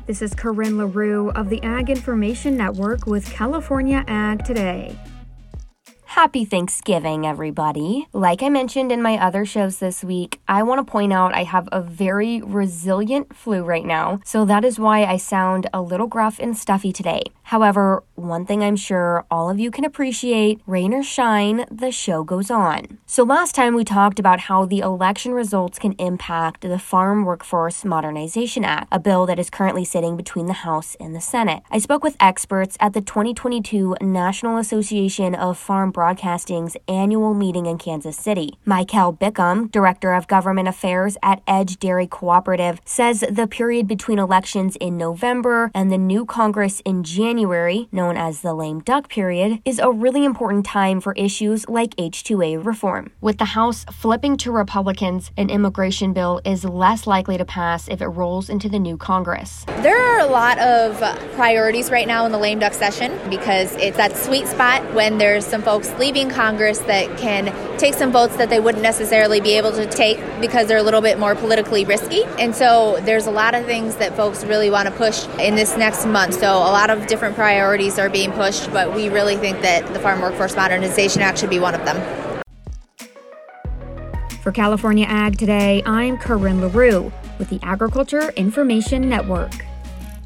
This is Corinne LaRue of the Ag Information Network with California Ag Today. Happy Thanksgiving, everybody. Like I mentioned in my other shows this week, I want to point out I have a very resilient flu right now, so that is why I sound a little gruff and stuffy today. However, one thing I'm sure all of you can appreciate, rain or shine, the show goes on. So last time we talked about how the election results can impact the Farm Workforce Modernization Act, a bill that is currently sitting between the House and the Senate. I spoke with experts at the 2022 National Association of Farm Broadcasting's annual meeting in Kansas City. Michael Bickham, Director of Government Affairs at Edge Dairy Cooperative, says the period between elections in November and the new Congress in January, known as the lame duck period, is a really important time for issues like H-2A reform. With the House flipping to Republicans, an immigration bill is less likely to pass if it rolls into the new Congress. There are a lot of priorities right now in the lame duck session because it's that sweet spot when there's some folks leaving Congress that can take some votes that they wouldn't necessarily be able to take because they're a little bit more politically risky. And so there's a lot of things that folks really want to push in this next month. So a lot of different priorities are being pushed, but we really think that the Farm Workforce Modernization Act should be one of them. For California Ag Today, I'm Corinne LaRue with the Agriculture Information Network.